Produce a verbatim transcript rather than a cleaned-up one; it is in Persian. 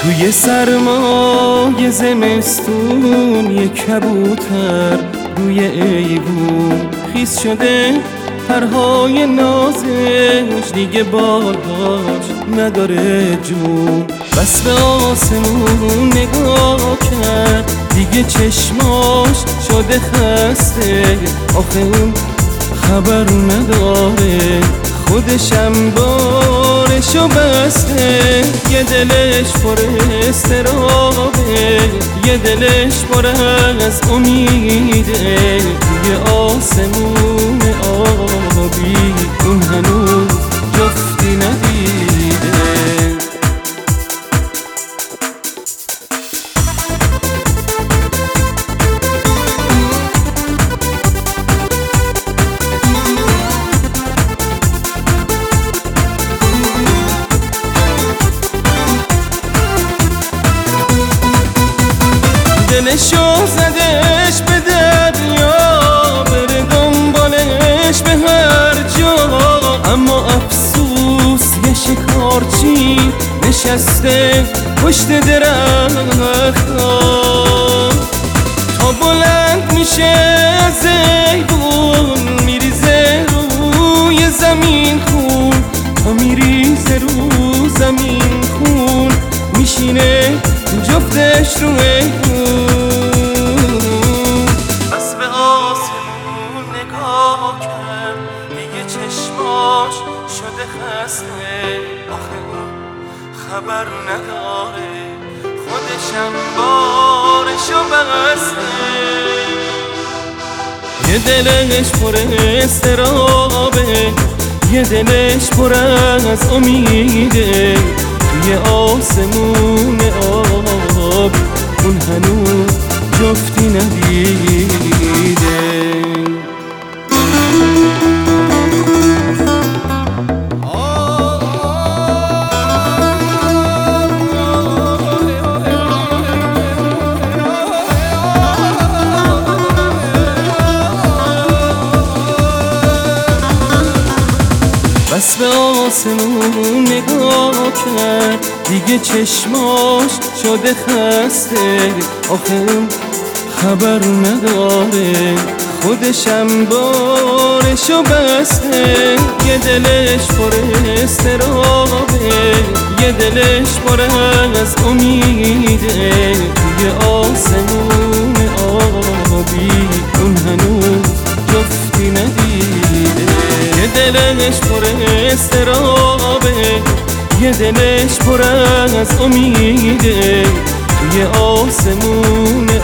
توی سرمای زمستون یه کبوتر روی ایوون خیس شده، پرهای نازش دیگه بالهاش نداره جون. بس به آسمون نگاه کرد دیگه چشماش شده خسته، آخه اون خبر نداره خودشم بارشو بسته. یه دلش پر استرابه، یه دلش پر از امیده، توی آسمون آبی اون هنوز جفتی ندیده. دلشو زدش به دریا، بره دنبالش به هر جا، اما افسوس یه شکارچی نشسته پشت درخت‌ها. تا بلند میشه زیبون میریزه روی زمین خون، تا میریزه رو زمین خون میشینه جفتش رو ایوون. بس به آسمون نگاه کرد دیگه چشماش شده خسته، آخه اون خبر نداره خودشم بارشو بسته. یه دلش پر استرابه، یه دلش پر از امیده، توی آسمون آب اون هنوز جفتی ندیده. بس به آسمون نگاه کرد دیگه چشماش شده خسته، آخه اون خبر نداره خودشم بارشو بسته. یه دلش پر استرابه، یه دلش پر از امیده، توی آسمون آبی اون هنوز جفتی ندیده. یه دلش پر استرابه، یه دلش پر از امیده، توی آسمون